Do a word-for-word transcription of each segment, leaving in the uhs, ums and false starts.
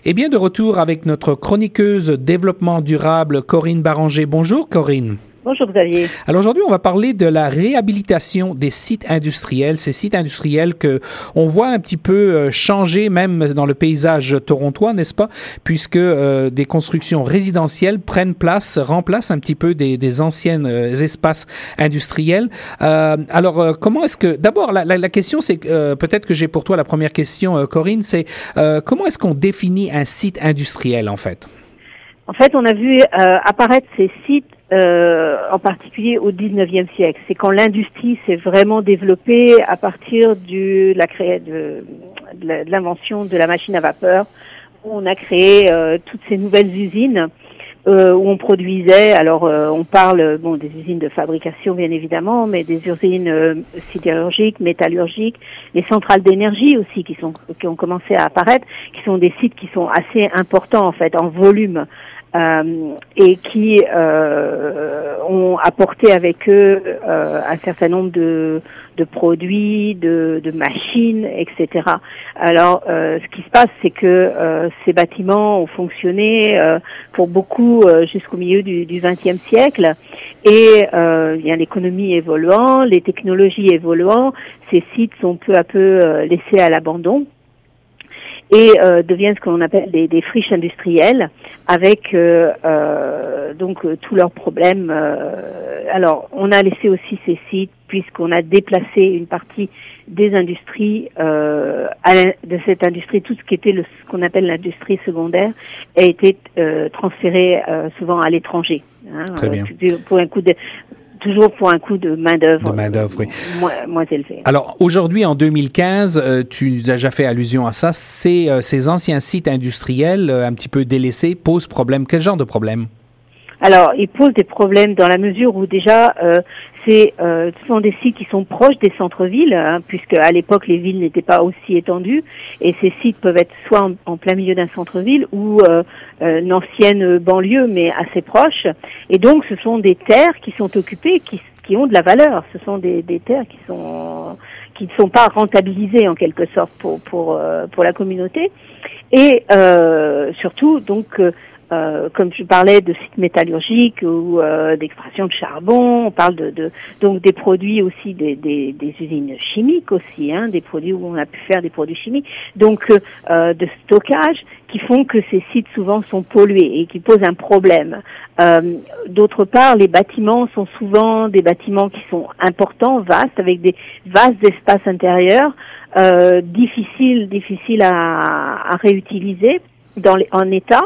Et bien de retour avec notre chroniqueuse développement durable, Corinne Baranger. Bonjour Corinne. Bonjour Xavier. Alors aujourd'hui, on va parler de la réhabilitation des sites industriels, ces sites industriels que on voit un petit peu changer même dans le paysage torontois, n'est-ce pas? Puisque euh, des constructions résidentielles prennent place, remplacent un petit peu des, des anciennes euh, espaces industriels. Euh, alors euh, comment est-ce que... D'abord, la, la, la question, c'est euh, peut-être que j'ai pour toi la première question, euh, Corinne, c'est euh, comment est-ce qu'on définit un site industriel en fait? En fait, on a vu euh, apparaître ces sites Euh, en particulier au dix-neuvième siècle. C'est quand l'industrie s'est vraiment développée à partir du, la cré... de, de l'invention de la machine à vapeur, où on a créé euh, toutes ces nouvelles usines euh, où on produisait, alors euh, on parle bon des usines de fabrication bien évidemment, mais des usines euh, sidérurgiques, métallurgiques, les centrales d'énergie aussi qui sont qui ont commencé à apparaître, qui sont des sites qui sont assez importants en fait en volume. Euh, et qui euh, ont apporté avec eux euh, un certain nombre de, de produits, de, de machines, et cetera. Alors, euh, ce qui se passe, c'est que euh, ces bâtiments ont fonctionné euh, pour beaucoup euh, jusqu'au milieu du, du vingtième siècle, et euh, bien l'économie évoluant, les technologies évoluant, ces sites sont peu à peu euh, laissés à l'abandon. Et euh, deviennent ce qu'on appelle des, des friches industrielles, avec euh, euh, donc euh, tous leurs problèmes. Euh, alors, on a laissé aussi ces sites puisqu'on a déplacé une partie des industries, euh, à la, de cette industrie, tout ce qui était le, ce qu'on appelle l'industrie secondaire, a été euh, transféré euh, souvent à l'étranger. Hein, Très bien. Euh, pour un coup de Toujours pour un coût de main-d'œuvre, de main-d'œuvre oui. moins, moins élevé. Alors, aujourd'hui, en deux mille quinze, euh, tu as déjà fait allusion à ça, ces, euh, ces anciens sites industriels, euh, un petit peu délaissés, posent problème. Quel genre de problème? Alors, ils posent des problèmes dans la mesure où déjà, euh, c'est, euh, ce sont des sites qui sont proches des centres-villes, hein, puisque à l'époque les villes n'étaient pas aussi étendues, et ces sites peuvent être soit en, en plein milieu d'un centre-ville ou euh, euh, une ancienne banlieue, mais assez proche. Et donc, ce sont des terres qui sont occupées, qui, qui ont de la valeur. Ce sont des, des terres qui sont qui ne sont pas rentabilisées en quelque sorte pour pour euh, pour la communauté. Et euh, surtout, donc euh, Euh, comme je parlais de sites métallurgiques ou euh, d'extraction de charbon, on parle de, de donc des produits aussi des, des, des usines chimiques aussi, hein, des produits où on a pu faire des produits chimiques, donc euh, de stockage qui font que ces sites souvent sont pollués et qui posent un problème. Euh, d'autre part, les bâtiments sont souvent des bâtiments qui sont importants, vastes, avec des vastes espaces intérieurs, euh, difficiles, difficiles à, à réutiliser dans les, en état.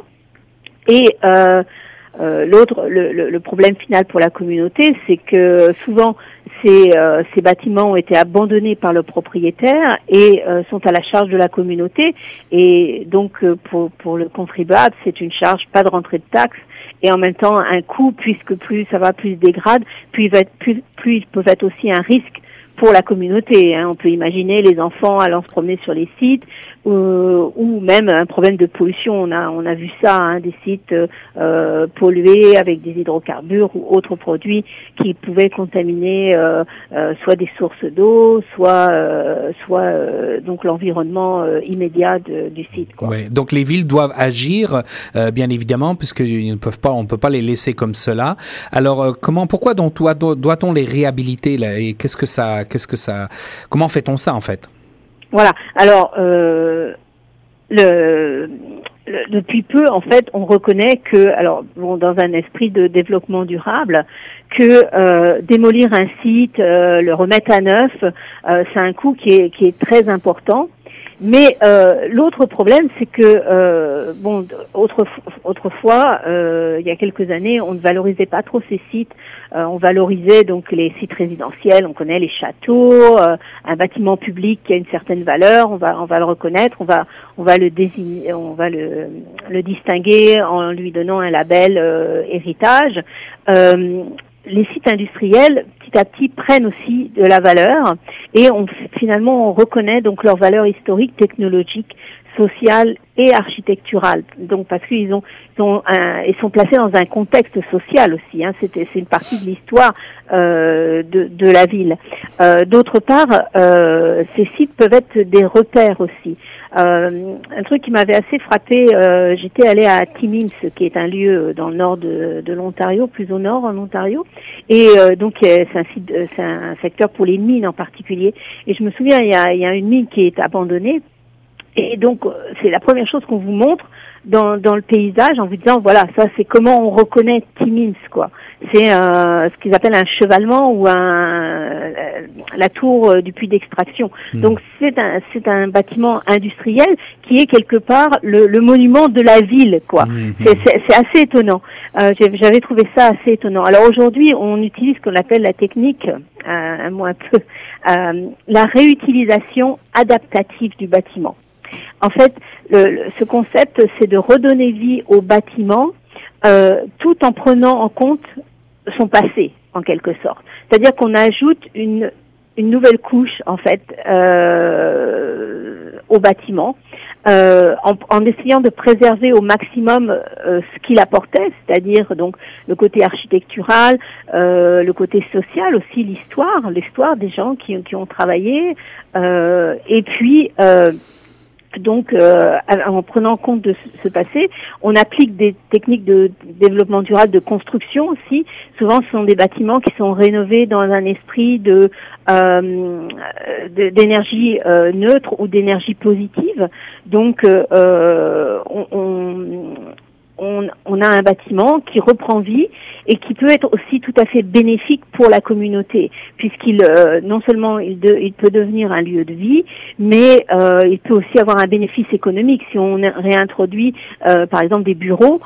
Et euh, euh, l'autre, le, le, le problème final pour la communauté, c'est que souvent ces, euh, ces bâtiments ont été abandonnés par le propriétaire et euh, sont à la charge de la communauté. Et donc euh, pour, pour le contribuable, c'est une charge, pas de rentrée de taxes, et en même temps un coût, puisque plus ça va, plus il dégrade, plus il va être, plus, plus ils peuvent être aussi un risque pour la communauté. Hein. On peut imaginer les enfants allant se promener sur les sites, euh, ou même un problème de pollution. On a on a vu ça, hein, des sites euh, pollués avec des hydrocarbures ou autres produits qui pouvaient contaminer euh, euh, soit des sources d'eau, soit euh, soit euh, donc l'environnement euh, immédiat de, du site. Quoi. Ouais. Donc les villes doivent agir, euh, bien évidemment, puisqu'ils ne peuvent pas, on ne peut pas les laisser comme cela. Alors euh, comment, pourquoi donc doit, doit-on les réhabiliter là, et qu'est-ce que ça Qu'est-ce que ça Comment fait-on ça en fait? Voilà. Alors, euh, le, le, depuis peu, en fait, on reconnaît que, alors, bon, dans un esprit de développement durable, que euh, démolir un site, euh, le remettre à neuf, euh, c'est un coût qui est qui est très important. Mais euh, l'autre problème, c'est que euh, bon, autre, autrefois, euh, il y a quelques années, on ne valorisait pas trop ces sites. Euh, on valorisait donc les sites résidentiels. On connaît les châteaux, euh, un bâtiment public qui a une certaine valeur. On va, on va le reconnaître. On va, on va le désigner, on va le, le distinguer en lui donnant un label euh, héritage. Euh, les sites industriels, petit à petit, prennent aussi de la valeur et on, finalement, on reconnaît donc leur valeur historique, technologique, sociale et architecturale. Donc, parce qu'ils ont, ils ont un, ils sont placés dans un contexte social aussi. Hein, c'est, c'est une partie de l'histoire euh, de, de la ville. Euh, d'autre part, euh, ces sites peuvent être des repères aussi. Euh, un truc qui m'avait assez frappé, euh, j'étais allée à Timmins, qui est un lieu dans le nord de, de l'Ontario, plus au nord en Ontario, et euh, donc c'est un site, c'est un secteur pour les mines en particulier. Et je me souviens, il y a, il y a une mine qui est abandonnée, et donc c'est la première chose qu'on vous montre dans, dans le paysage en vous disant voilà, ça c'est comment on reconnaît Timmins, quoi. C'est euh, ce qu'ils appellent un chevalement ou un euh, la tour euh, du puits d'extraction. Mmh. Donc c'est un c'est un bâtiment industriel qui est quelque part le, le monument de la ville, quoi. Mmh. C'est, c'est c'est assez étonnant. Euh, j'avais trouvé ça assez étonnant. Alors aujourd'hui, on utilise ce qu'on appelle la technique, euh, un mot un peu, euh, la réutilisation adaptative du bâtiment. En fait, le, le, ce concept, c'est de redonner vie au bâtiment euh, tout en prenant en compte son passé, en quelque sorte. C'est-à-dire qu'on ajoute une, une nouvelle couche, en fait, euh, au bâtiment, euh, en, en essayant de préserver au maximum euh, ce qu'il apportait, c'est-à-dire donc le côté architectural, euh, le côté social aussi, l'histoire, l'histoire des gens qui, qui ont travaillé, euh, et puis euh, donc, euh, en prenant compte de ce passé, on applique des techniques de développement durable, de construction aussi. Souvent, ce sont des bâtiments qui sont rénovés dans un esprit de, euh, de d'énergie euh, neutre ou d'énergie positive. Donc, euh, on, on On, on a un bâtiment qui reprend vie et qui peut être aussi tout à fait bénéfique pour la communauté, puisqu'il euh, non seulement il, de, il peut devenir un lieu de vie, mais euh, il peut aussi avoir un bénéfice économique. Si on réintroduit, euh, par exemple, des bureaux,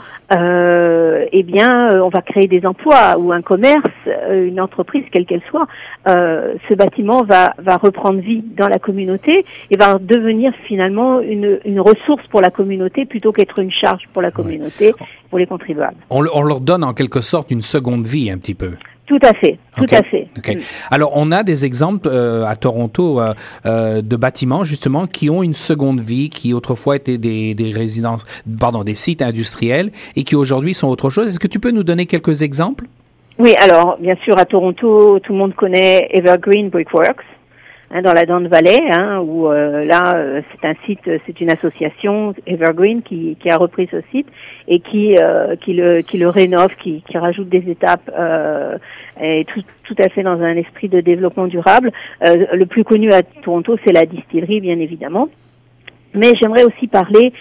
euh, eh bien, euh, on va créer des emplois ou un commerce, euh, une entreprise, quelle qu'elle soit. Euh, ce bâtiment va, va reprendre vie dans la communauté et va devenir finalement une, une ressource pour la communauté plutôt qu'être une charge pour la communauté. Oui. Pour les contribuables. On, on leur donne en quelque sorte une seconde vie un petit peu. Tout à fait, tout okay. à fait. Okay. Mm. Alors, on a des exemples euh, à Toronto euh, euh, de bâtiments justement qui ont une seconde vie, qui autrefois étaient des, des résidences, pardon, des sites industriels et qui aujourd'hui sont autre chose. Est-ce que tu peux nous donner quelques exemples? Oui, alors bien sûr à Toronto, tout le monde connaît Evergreen Brickworks. Hein, dans la Don Valley, hein, où euh, là euh, c'est un site, c'est une association Evergreen qui, qui a repris ce site et qui euh, qui le qui le rénove, qui, qui rajoute des étapes euh, et tout tout à fait dans un esprit de développement durable. Euh, le plus connu à Toronto, c'est la distillerie, bien évidemment. Mais j'aimerais aussi parler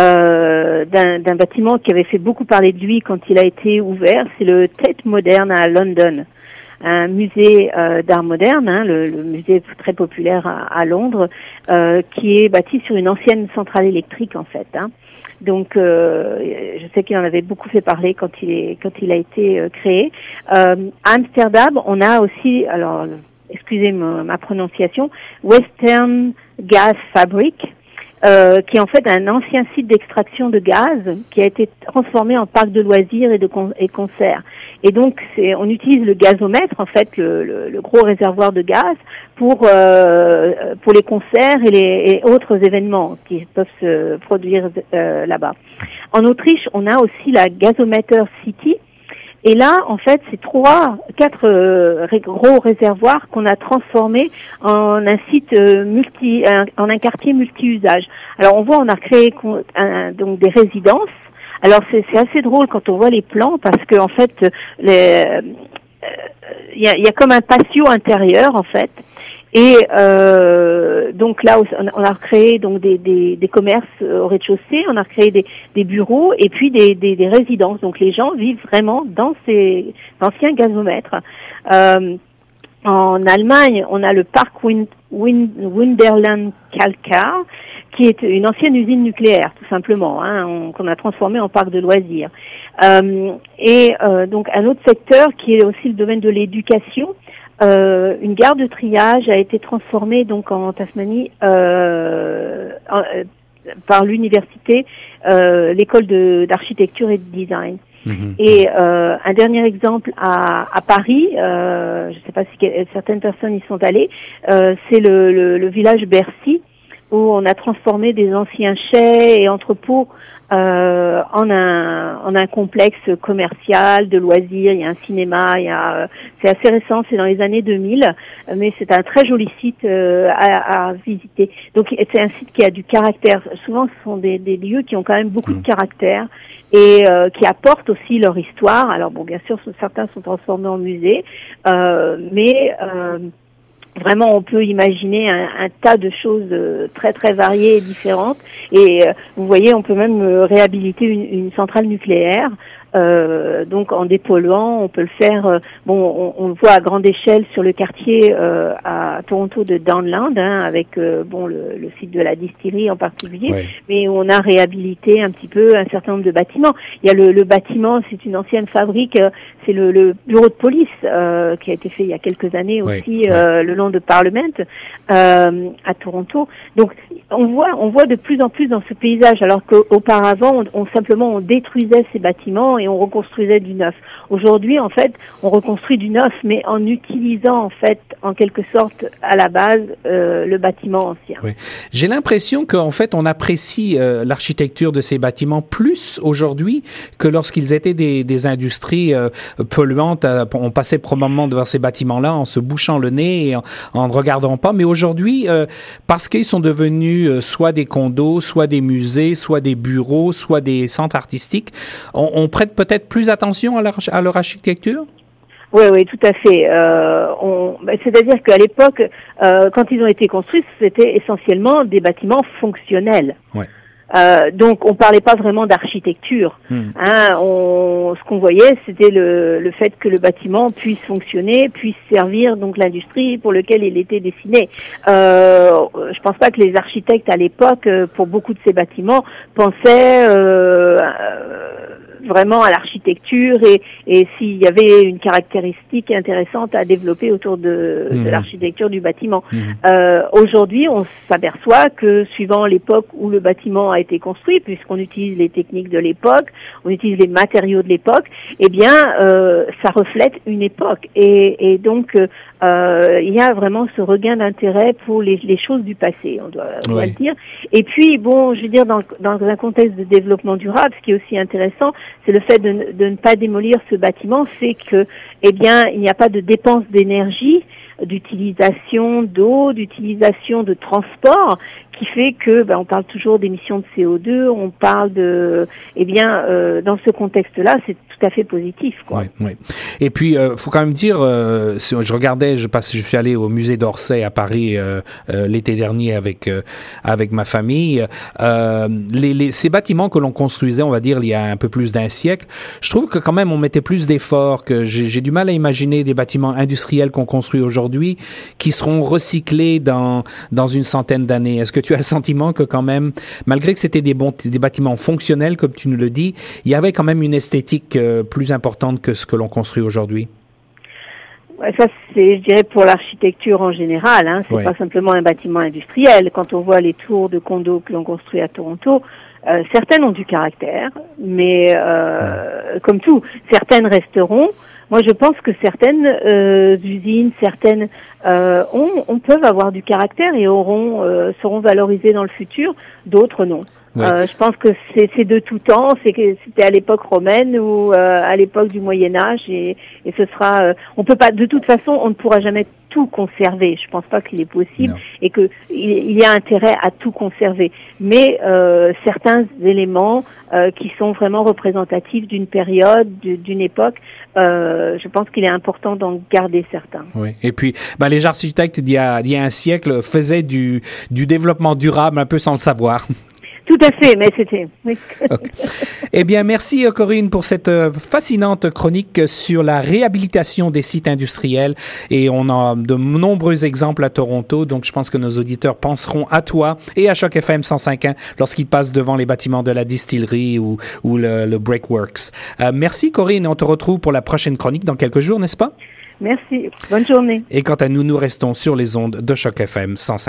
euh, d'un, d'un bâtiment qui avait fait beaucoup parler de lui quand il a été ouvert. C'est le Tate Modern à London. Un musée euh, d'art moderne, hein, le, le musée très populaire à, à Londres, euh, qui est bâti sur une ancienne centrale électrique en fait. Hein. Donc, euh, je sais qu'il en avait beaucoup fait parler quand il est quand il a été euh, créé. Euh, à Amsterdam, on a aussi, alors, excusez ma, ma prononciation, Western Gas Fabric. Euh, qui est en fait un ancien site d'extraction de gaz qui a été transformé en parc de loisirs et de con- et concerts. Et donc, c'est, on utilise le gazomètre, en fait, le, le, le gros réservoir de gaz, pour euh, pour les concerts et les et autres événements qui peuvent se produire euh, là-bas. En Autriche, on a aussi la Gasometer City. Et là, en fait, c'est trois, quatre euh, gros réservoirs qu'on a transformés en un site euh, multi, un, en un quartier multi-usage. Alors, on voit, on a créé un, donc des résidences. Alors, c'est, c'est assez drôle quand on voit les plans parce que en fait, il euh, y, a, y a comme un patio intérieur, en fait. Et euh, donc là, on a créé donc des, des, des commerces au rez-de-chaussée, on a créé des, des bureaux et puis des, des, des résidences. Donc les gens vivent vraiment dans ces anciens gazomètres. Euh, en Allemagne, on a le parc Wind, Wind, Winderland Kalkar, qui est une ancienne usine nucléaire, tout simplement, hein, on, qu'on a transformé en parc de loisirs. Euh, et euh, donc un autre secteur qui est aussi le domaine de l'éducation. Euh, une gare de triage a été transformée donc en Tasmanie euh, en, euh, par l'université, euh, l'école de, d'architecture et de design. Mmh. Et euh, un dernier exemple à, à Paris, euh, je ne sais pas si certaines personnes y sont allées, euh, c'est le, le, le village Bercy, où on a transformé des anciens chais et entrepôts euh, en un en un complexe commercial de loisirs. Il y a un cinéma, il y a euh, c'est assez récent, c'est dans les années deux mille, mais c'est un très joli site euh, à, à visiter. Donc c'est un site qui a du caractère. Souvent, ce sont des, des lieux qui ont quand même beaucoup mmh. de caractère et euh, qui apportent aussi leur histoire. Alors bon, bien sûr, certains sont transformés en musée, euh, mais euh, vraiment, on peut imaginer un, un tas de choses très très variées et différentes. Et euh, vous voyez, on peut même réhabiliter une, une centrale nucléaire. Euh, donc en dépolluant, on peut le faire. Euh, bon, on, on le voit à grande échelle sur le quartier euh, à Toronto de Downland, hein, avec euh, bon le, le site de la distillerie en particulier, ouais. mais on a réhabilité un petit peu un certain nombre de bâtiments. Il y a le, le bâtiment, c'est une ancienne fabrique, euh, c'est le, le bureau de police euh, qui a été fait il y a quelques années ouais. aussi euh, ouais. le long de Parliament euh, à Toronto. Donc on voit, on voit de plus en plus dans ce paysage, alors qu'auparavant, on, on simplement on détruisait ces bâtiments et on reconstruisait du neuf. Aujourd'hui, en fait, on reconstruit du neuf, mais en utilisant, en fait, en quelque sorte, à la base, euh, le bâtiment ancien. Oui. J'ai l'impression qu'en fait, on apprécie euh, l'architecture de ces bâtiments plus aujourd'hui que lorsqu'ils étaient des, des industries euh, polluantes. Euh, on passait probablement devant ces bâtiments-là en se bouchant le nez et en, en ne regardant pas. Mais aujourd'hui, euh, parce qu'ils sont devenus euh, soit des condos, soit des musées, soit des bureaux, soit des centres artistiques, on, on prête peut-être plus attention à leur, à leur architecture? Oui, oui, tout à fait. Euh, on, bah, c'est-à-dire qu'à l'époque, euh, quand ils ont été construits, c'était essentiellement des bâtiments fonctionnels. Ouais. Euh, donc, on parlait pas vraiment d'architecture. Hmm. Hein, on, ce qu'on voyait, c'était le, le fait que le bâtiment puisse fonctionner, puisse servir donc l'industrie pour laquelle il était destiné. Euh, je pense pas que les architectes à l'époque, pour beaucoup de ces bâtiments, pensaient euh, euh, vraiment à l'architecture et, et s'il y avait une caractéristique intéressante à développer autour de, mmh. de l'architecture du bâtiment. Mmh. Euh, aujourd'hui, on s'aperçoit que suivant l'époque où le bâtiment a été construit, puisqu'on utilise les techniques de l'époque, on utilise les matériaux de l'époque, eh bien, euh, ça reflète une époque. Et, et donc, euh, il y a vraiment ce regain d'intérêt pour les, les choses du passé, on doit, on doit oui. le dire. Et puis, bon, je veux dire, dans, dans un contexte de développement durable, ce qui est aussi intéressant, c'est le fait de, de ne pas démolir ce bâtiment, c'est que, eh bien, il n'y a pas de dépense d'énergie, d'utilisation d'eau, d'utilisation de transport, qui fait que, ben, on parle toujours d'émissions de C O deux, on parle de, eh bien, euh, dans ce contexte-là, c'est tout à fait positif, quoi. Oui, oui. Et puis, euh, faut quand même dire, euh, si je regardais, je passe, je suis allé au musée d'Orsay à Paris euh, euh, l'été dernier avec euh, avec ma famille. Euh, les, les, ces bâtiments que l'on construisait, on va dire, il y a un peu plus d'un siècle, je trouve que quand même on mettait plus d'efforts. Que j'ai, j'ai du mal à imaginer des bâtiments industriels qu'on construit aujourd'hui qui seront recyclés dans dans une centaine d'années. Est-ce que tu as le sentiment que quand même, malgré que c'était des bons, des bâtiments fonctionnels, comme tu nous le dis, il y avait quand même une esthétique euh, plus importante que ce que l'on construit aujourd'hui? Ouais, ça, c'est, je dirais, pour l'architecture en général. Hein, c'est ouais. pas simplement un bâtiment industriel. Quand on voit les tours de condos que l'on construit à Toronto, euh, certaines ont du caractère, mais euh, ouais. comme tout, certaines resteront. Moi, je pense que certaines euh, usines, certaines euh, ont, on peuvent avoir du caractère et auront euh, seront valorisées dans le futur. D'autres non. Ouais. Euh, je pense que c'est, c'est de tout temps. C'est que c'était à l'époque romaine ou euh, à l'époque du Moyen Âge et, et ce sera. Euh, on peut pas. De toute façon, on ne pourra jamais tout conserver. Je pense pas qu'il est possible non. et que il y a intérêt à tout conserver. Mais euh, certains éléments euh, qui sont vraiment représentatifs d'une période, d'une époque, euh, je pense qu'il est important d'en garder certains. Oui. Et puis, ben, les architectes d'il y a, d'il y a un siècle faisaient du, du développement durable un peu sans le savoir. Tout à fait, mais c'était... Oui. Okay. Eh bien, merci Corinne pour cette fascinante chronique sur la réhabilitation des sites industriels et on a de nombreux exemples à Toronto, donc je pense que nos auditeurs penseront à toi et à Choc F M cent cinq point un lorsqu'ils passent devant les bâtiments de la distillerie ou, ou le, le Breakworks. Euh, merci Corinne, on te retrouve pour la prochaine chronique dans quelques jours, n'est-ce pas? Merci, bonne journée. Et quant à nous, nous restons sur les ondes de Choc F M cent cinq point un.